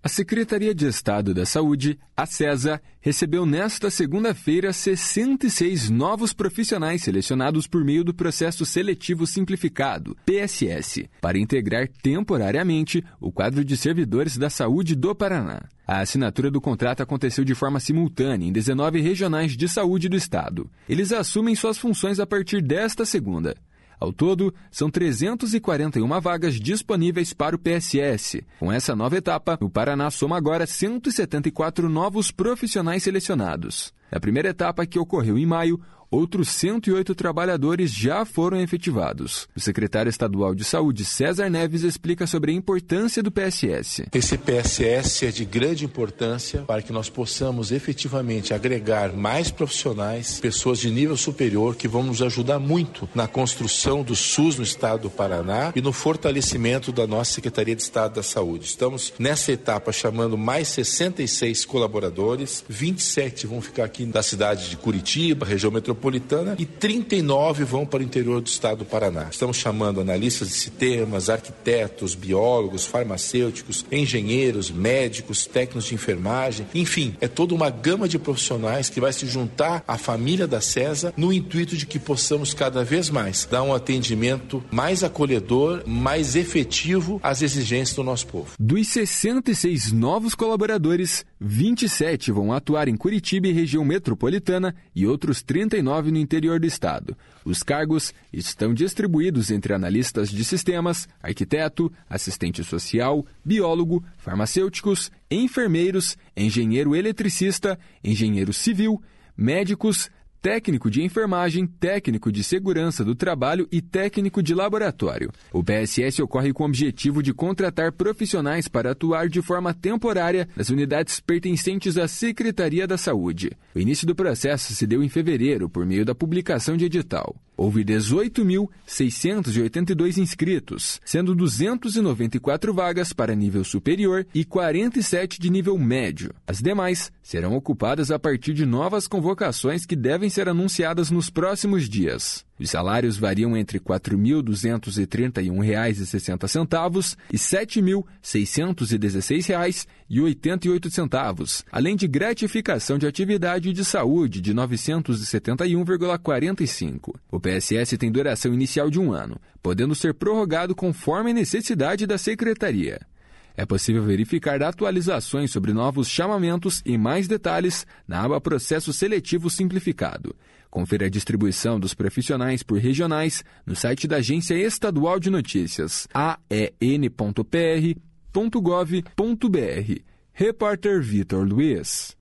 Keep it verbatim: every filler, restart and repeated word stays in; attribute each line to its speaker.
Speaker 1: A Secretaria de Estado da Saúde, a SESA, recebeu nesta segunda-feira sessenta e seis novos profissionais selecionados por meio do Processo Seletivo Simplificado, P S S, para integrar temporariamente o quadro de servidores da saúde do Paraná. A assinatura do contrato aconteceu de forma simultânea em dezenove regionais de saúde do estado. Eles assumem suas funções a partir desta segunda. Ao todo, são trezentas e quarenta e uma vagas disponíveis para o P S S. Com essa nova etapa, o Paraná soma agora cento e setenta e quatro novos profissionais selecionados. Na primeira etapa, que ocorreu em maio, outros cento e oito trabalhadores já foram efetivados. O secretário estadual de Saúde, César Neves, explica sobre a importância do P S S.
Speaker 2: Esse P S S é de grande importância para que nós possamos efetivamente agregar mais profissionais, pessoas de nível superior que vão nos ajudar muito na construção do SUS no estado do Paraná e no fortalecimento da nossa Secretaria de Estado da Saúde. Estamos nessa etapa chamando mais sessenta e seis colaboradores, vinte e sete vão ficar aqui da cidade de Curitiba, região metropolitana, e trinta e nove vão para o interior do estado do Paraná. Estamos chamando analistas de sistemas, arquitetos, biólogos, farmacêuticos, engenheiros, médicos, técnicos de enfermagem, enfim, é toda uma gama de profissionais que vai se juntar à família da SESA no intuito de que possamos cada vez mais dar um atendimento mais acolhedor, mais efetivo às exigências do nosso povo.
Speaker 1: Dos sessenta e seis novos colaboradores, vinte e sete vão atuar em Curitiba e região metropolitana e outros trinta e nove no interior do estado. Os cargos estão distribuídos entre analistas de sistemas, arquiteto, assistente social, biólogo, farmacêuticos, enfermeiros, engenheiro eletricista, engenheiro civil, médicos, técnico de enfermagem, técnico de segurança do trabalho e técnico de laboratório. O P S S ocorre com o objetivo de contratar profissionais para atuar de forma temporária nas unidades pertencentes à Secretaria da Saúde. O início do processo se deu em fevereiro por meio da publicação de edital. Houve dezoito mil seiscentos e oitenta e dois inscritos, sendo duzentas e noventa e quatro vagas para nível superior e quarenta e sete de nível médio. As demais serão ocupadas a partir de novas convocações que devem ser anunciadas nos próximos dias. Os salários variam entre quatro mil duzentos e trinta e um reais e sessenta centavos e sete mil seiscentos e dezesseis reais e oitenta e oito centavos, além de gratificação de atividade de saúde de novecentos e setenta e um vírgula quarenta e cinco. O P S S tem duração inicial de um ano, podendo ser prorrogado conforme a necessidade da Secretaria. É possível verificar atualizações sobre novos chamamentos e mais detalhes na aba Processo Seletivo Simplificado. Confira a distribuição dos profissionais por regionais no site da Agência Estadual de Notícias, a e n ponto p r ponto gov ponto b r. Repórter Vitor Luiz.